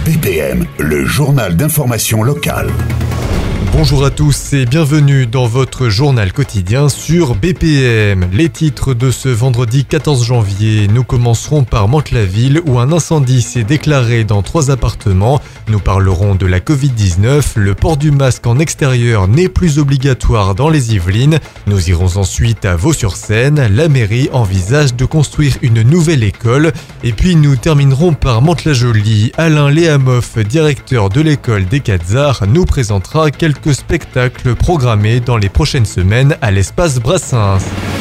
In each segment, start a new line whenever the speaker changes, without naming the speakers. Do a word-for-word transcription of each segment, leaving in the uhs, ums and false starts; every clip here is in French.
B P M, le journal d'information locale.
Bonjour à tous et bienvenue dans votre journal quotidien sur B P M. Les titres de ce vendredi quatorze janvier, nous commencerons par Mantes-la-Ville où un incendie s'est déclaré dans trois appartements. Nous parlerons de la covid dix-neuf, le port du masque en extérieur n'est plus obligatoire dans les Yvelines. Nous irons ensuite à Vaux-sur-Seine, la mairie envisage de construire une nouvelle école. Et puis nous terminerons par Mantes-la-Jolie. Alain Léamoff, directeur de l'école des Quatre-Arts, nous présentera quelques spectacles programmés dans les prochaines semaines à l'espace Brassens.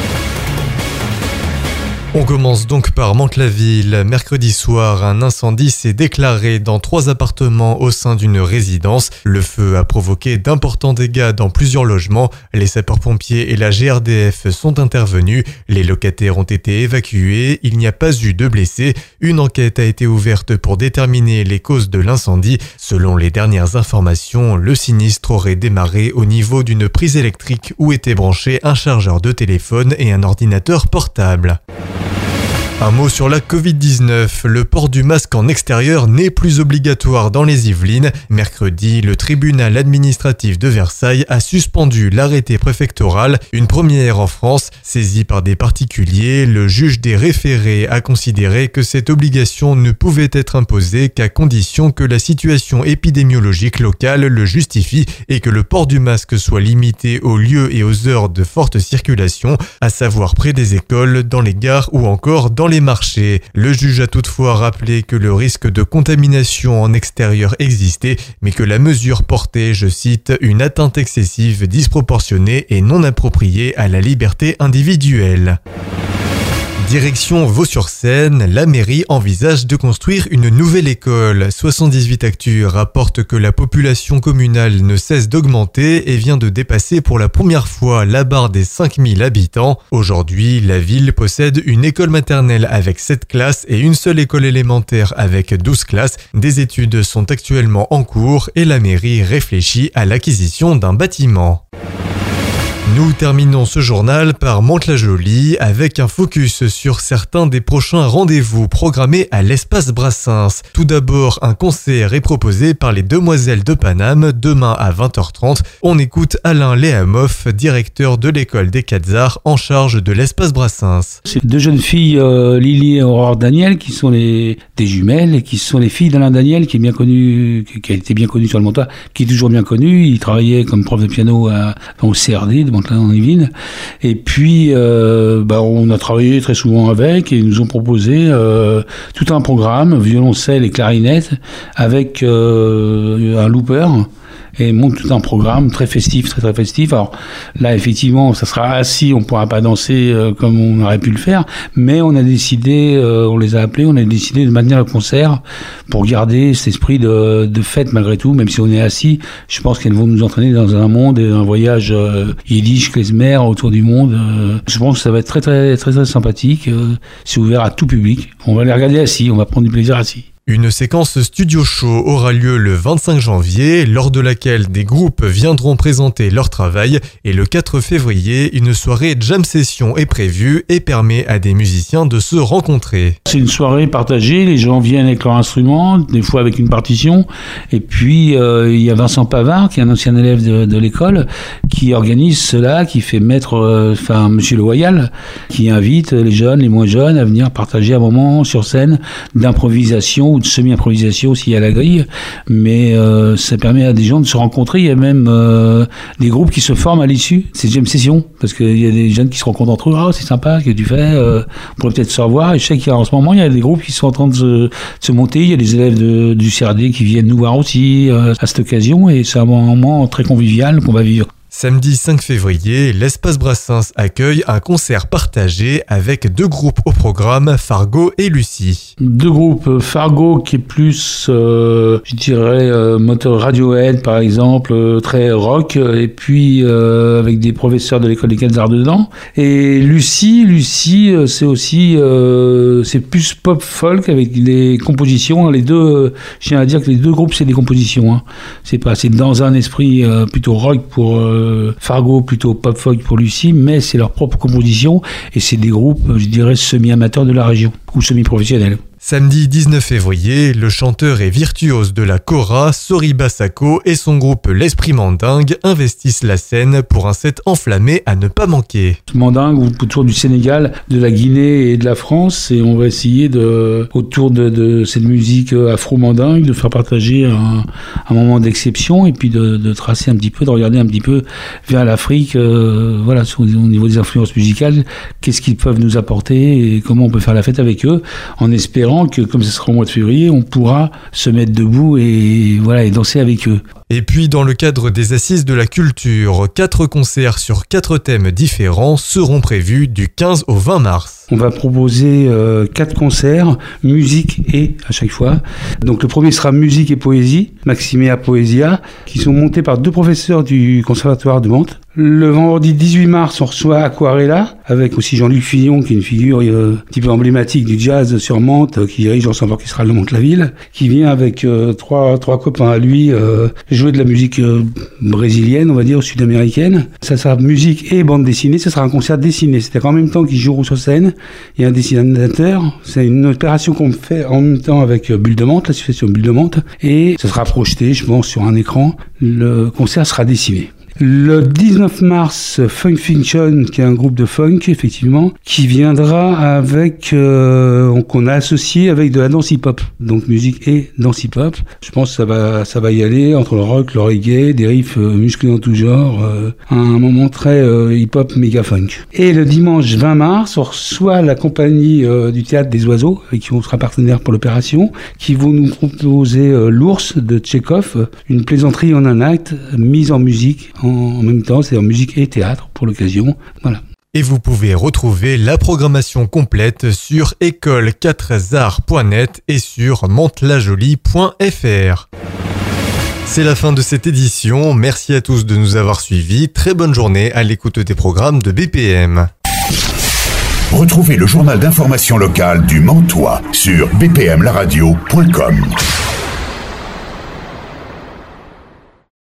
On commence donc par Mantes-la-Ville. Mercredi soir, un incendie s'est déclaré dans trois appartements au sein d'une résidence. Le feu a provoqué d'importants dégâts dans plusieurs logements. Les sapeurs-pompiers et la G R D F sont intervenus. Les locataires ont été évacués. Il n'y a pas eu de blessés. Une enquête a été ouverte pour déterminer les causes de l'incendie. Selon les dernières informations, le sinistre aurait démarré au niveau d'une prise électrique où étaient branchés un chargeur de téléphone et un ordinateur portable. Un mot sur la covid dix-neuf. Le port du masque en extérieur n'est plus obligatoire dans les Yvelines. Mercredi, le tribunal administratif de Versailles a suspendu l'arrêté préfectoral, une première en France. Saisi par des particuliers, le juge des référés a considéré que cette obligation ne pouvait être imposée qu'à condition que la situation épidémiologique locale le justifie et que le port du masque soit limité aux lieux et aux heures de forte circulation, à savoir près des écoles, dans les gares ou encore dans les marchés. Le juge a toutefois rappelé que le risque de contamination en extérieur existait, mais que la mesure portait, je cite, une atteinte excessive, disproportionnée et non appropriée à la liberté individuelle. Direction Vaux-sur-Seine, la mairie envisage de construire une nouvelle école. soixante-dix-huit Actu rapporte que la population communale ne cesse d'augmenter et vient de dépasser pour la première fois la barre des cinq mille habitants. Aujourd'hui, la ville possède une école maternelle avec sept classes et une seule école élémentaire avec douze classes. Des études sont actuellement en cours et la mairie réfléchit à l'acquisition d'un bâtiment. Nous terminons ce journal par Mantes-la-Jolie avec un focus sur certains des prochains rendez-vous programmés à l'espace Brassens. Tout d'abord, un concert est proposé par les Demoiselles de Paname demain à vingt heures trente. On écoute Alain Léamoff, directeur de l'école des Quatre-Arts en charge de l'espace Brassens.
C'est deux jeunes filles, euh, Lily et Aurore Daniel, qui sont les, des jumelles et qui sont les filles d'Alain Daniel, qui est bien connu, qui a été bien connu sur le Monta, qui est toujours bien connu. Il travaillait comme prof de piano à, au C R D, en Yvelines. Et puis, euh, bah, on a travaillé très souvent avec et ils nous ont proposé euh, tout un programme, violoncelle et clarinette, avec euh, un looper. Et monte tout un programme très festif, très très festif. Alors là, effectivement, ça sera assis, on ne pourra pas danser euh, comme on aurait pu le faire, mais on a décidé, euh, on les a appelés, on a décidé de maintenir le concert pour garder cet esprit de, de fête malgré tout, même si on est assis. Je pense qu'elles vont nous entraîner dans un monde et un voyage euh, yiddish, klezmer autour du monde. Euh, je pense que ça va être très très très très sympathique. Euh, c'est ouvert à tout public. On va les regarder assis, on va prendre du plaisir assis.
Une séquence studio show aura lieu le vingt-cinq janvier, lors de laquelle des groupes viendront présenter leur travail, et le quatre février, une soirée jam session est prévue et permet à des musiciens de se rencontrer.
C'est une soirée partagée, les gens viennent avec leur instrument, des fois avec une partition, et puis euh, il y a Vincent Pavard, qui est un ancien élève de, de l'école, qui organise cela, qui fait mettre, euh, enfin Monsieur Loyal, qui invite les jeunes, les moins jeunes à venir partager un moment sur scène d'improvisation ou de semi-improvisation aussi à la grille, mais euh, ça permet à des gens de se rencontrer. Il y a même euh, des groupes qui se forment à l'issue de ces jam sessions, parce qu'il y a des jeunes qui se rencontrent entre eux. Ah, c'est sympa ce que tu fais, euh, on pourrait peut-être se revoir. Et je sais qu'en ce moment, il y a des groupes qui sont en train de se, de se monter. Il y a des élèves de, du C R D qui viennent nous voir aussi euh, à cette occasion, et c'est un moment très convivial qu'on va vivre.
Samedi cinq février, l'espace Brassens accueille un concert partagé avec deux groupes au programme, Fargo et Lucie.
Deux groupes, Fargo qui est plus, euh, je dirais, euh, moteur Radiohead par exemple, euh, très rock, et puis euh, avec des professeurs de l'école des Quatre-Arts dedans. Et Lucie, Lucie, euh, c'est aussi, euh, c'est plus pop folk avec des compositions. Les deux, euh, je tiens à dire que les deux groupes c'est des compositions. Hein. C'est pas, c'est dans un esprit euh, plutôt rock pour euh, Fargo, plutôt pop folk pour Lucie, mais c'est leur propre composition et c'est des groupes, je dirais, semi-amateurs de la région ou semi-professionnels.
Samedi dix-neuf février, le chanteur et virtuose de la kora, Soriba Sako et son groupe L'Esprit Mandingue investissent la scène pour un set enflammé à ne pas manquer.
Mandingue autour du Sénégal, de la Guinée et de la France, et on va essayer de, autour de, de cette musique afro-mandingue, de faire partager un, un moment d'exception et puis de, de tracer un petit peu, de regarder un petit peu vers l'Afrique, euh, voilà, au niveau des influences musicales, qu'est-ce qu'ils peuvent nous apporter et comment on peut faire la fête avec eux, en espérant que, comme ce sera au mois de février, on pourra se mettre debout et, voilà, et danser avec eux.
Et puis, dans le cadre des Assises de la Culture, quatre concerts sur quatre thèmes différents seront prévus du quinze au vingt mars.
On va proposer euh, quatre concerts, musique et à chaque fois. Donc le premier sera musique et poésie, Maximea Poesia, qui sont montés par deux professeurs du Conservatoire de Mantes. Le vendredi dix-huit mars, on reçoit Aquarella, avec aussi Jean-Luc Fillon, qui est une figure euh, un petit peu emblématique du jazz sur Mantes, euh, qui dirige l'ensemble orchestral de Mantes-la-Ville, qui vient avec euh, trois, trois copains à lui euh, jouer de la musique euh, brésilienne, on va dire, sud-américaine. Ça sera musique et bande dessinée, ça sera un concert dessiné. C'est-à-dire qu'en même temps qu'ils joueront sur scène, il y a un dessinateur. C'est une opération qu'on fait en même temps avec Bulle de Mantes, l'association Bulle de Mantes, et ça sera projeté, je pense, sur un écran. Le concert sera dessiné. Le dix-neuf mars, Funk Fiction, qui est un groupe de funk, effectivement, qui viendra avec, euh, qu'on a associé avec de la danse hip-hop. Donc musique et danse hip-hop. Je pense que ça va, ça va y aller entre le rock, le reggae, des riffs euh, musclés en tout genre, euh, un moment très euh, hip-hop méga funk. Et le dimanche vingt mars, on reçoit la compagnie euh, du Théâtre des Oiseaux, avec qui on sera partenaire pour l'opération, qui vont nous proposer euh, l'Ours de Tchekhov, une plaisanterie en un acte, mise en musique, en même temps, c'est en musique et théâtre pour l'occasion. Voilà.
Et vous pouvez retrouver la programmation complète sur école quatre arts point net et sur mantes-la-jolie point f r. C'est la fin de cette édition. Merci à tous de nous avoir suivis. Très bonne journée à l'écoute des programmes de B P M.
Retrouvez le journal d'information locale du Mantois sur b p m la radio point com.